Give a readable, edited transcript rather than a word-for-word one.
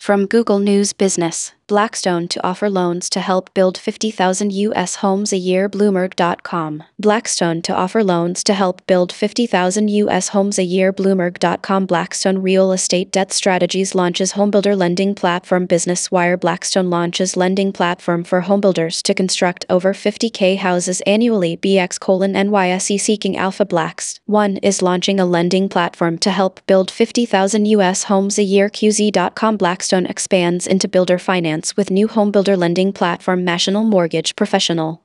From Google News Business, Blackstone to offer loans to help build 50,000 U.S. homes a year. Bloomberg.com. Blackstone to offer loans to help build 50,000 U.S. homes a year. Bloomberg.com. Blackstone Real Estate Debt Strategies launches homebuilder lending platform. Business Wire. Blackstone launches lending platform for homebuilders to construct over 50K houses annually. BX:NYSE seeking alpha. Blackstone is launching a lending platform to help build 50,000 U.S. homes a year. QZ.com. Blackstone expands into builder finance with new homebuilder lending platform. National Mortgage Professional.